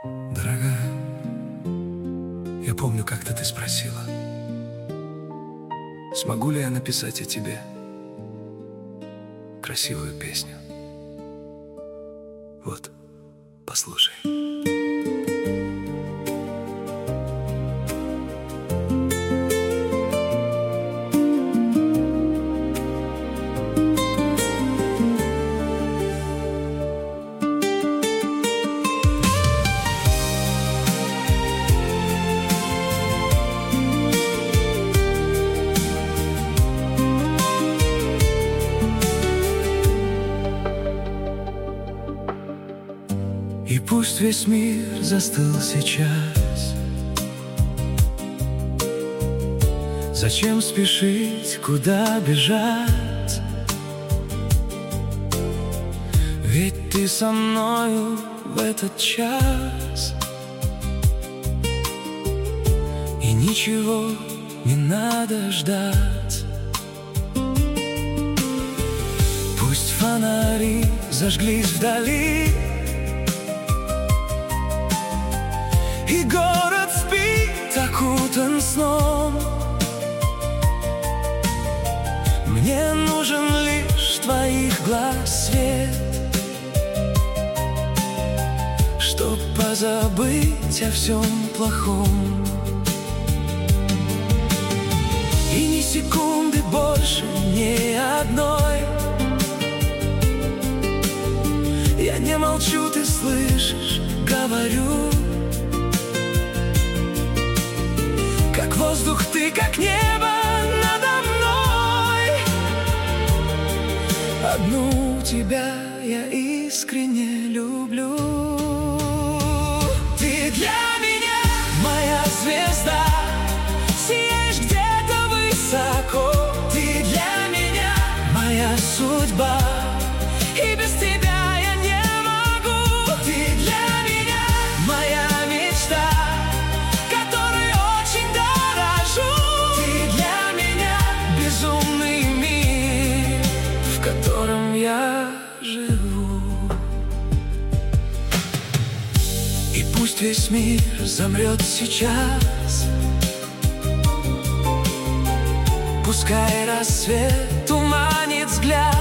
Дорогая, я помню, как-то ты спросила, смогу ли я написать о тебе красивую песню. Вот, послушай. И пусть весь мир застыл сейчас, зачем спешить, куда бежать? Ведь ты со мною в этот час, и ничего не надо ждать. Пусть фонари зажглись вдали, и город спит, окутан сном. Мне нужен лишь твоих глаз свет, чтоб позабыть о всем плохом. И ни секунды больше, ни одной. Я не молчу, ты слышишь, говорю. Как воздух ты, как небо надо мной. Одну тебя я искренне люблю. Ты для меня моя звезда, сияешь где-то высоко. Ты для меня моя судьба, и без тебя я не могу. Ты для меня моя мечта, которой очень дорожу. Ты для меня безумный мир, в котором я живу. И пусть весь мир замрет сейчас, пускай рассвет туманит взгляд.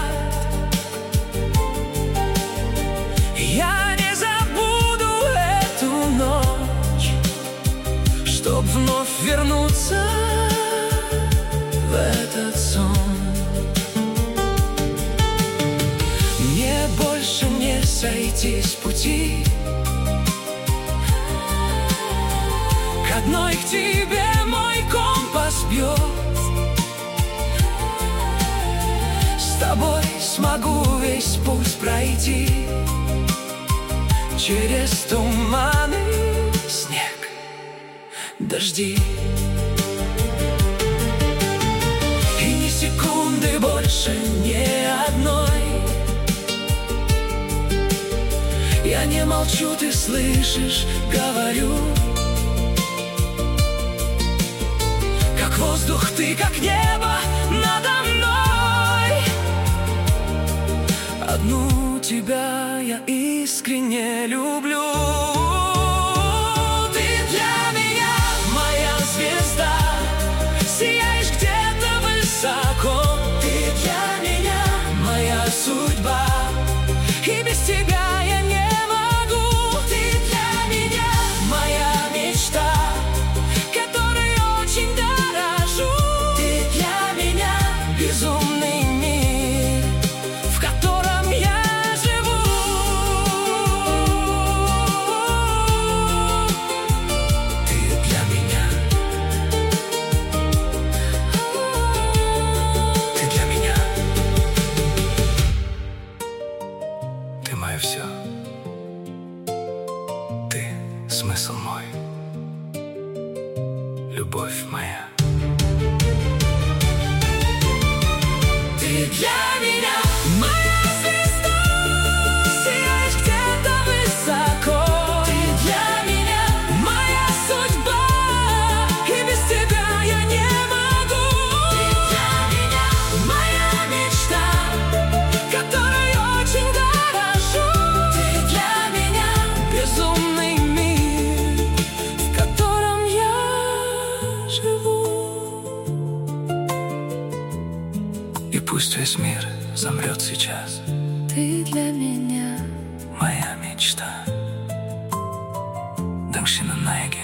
Я не забуду эту ночь, чтоб вновь вернуться в этот сон. Мне больше не сойти с пути, к одной к тебе мой компас бьет. С тобой смогу весь путь пройти, через туманы, снег, дожди. И ни секунды больше, ни одной. Я не молчу, ты слышишь, говорю. Как воздух ты, как небо надо мной. Одну тебя я искренне люблю. Ты для меня моя звезда, сияешь где-то высоко. Ты для меня моя судьба, и без тебя я не могу. Ты для меня моя мечта, которой очень дорожу. Ты для меня безумный мир, в котором я живу. Ты для меня, ты для меня. Ты мое все, ты смысл мой, любовь моя. Ты для меня моя звезда, сияешь где-то высоко. Ты для меня моя судьба, и без тебя я не могу. Ты для меня моя мечта, которой очень дорожу. Ты для меня безумный мир, Пусть весь мир замрет сейчас. Ты для меня Моя мечта. Дымщина на яге.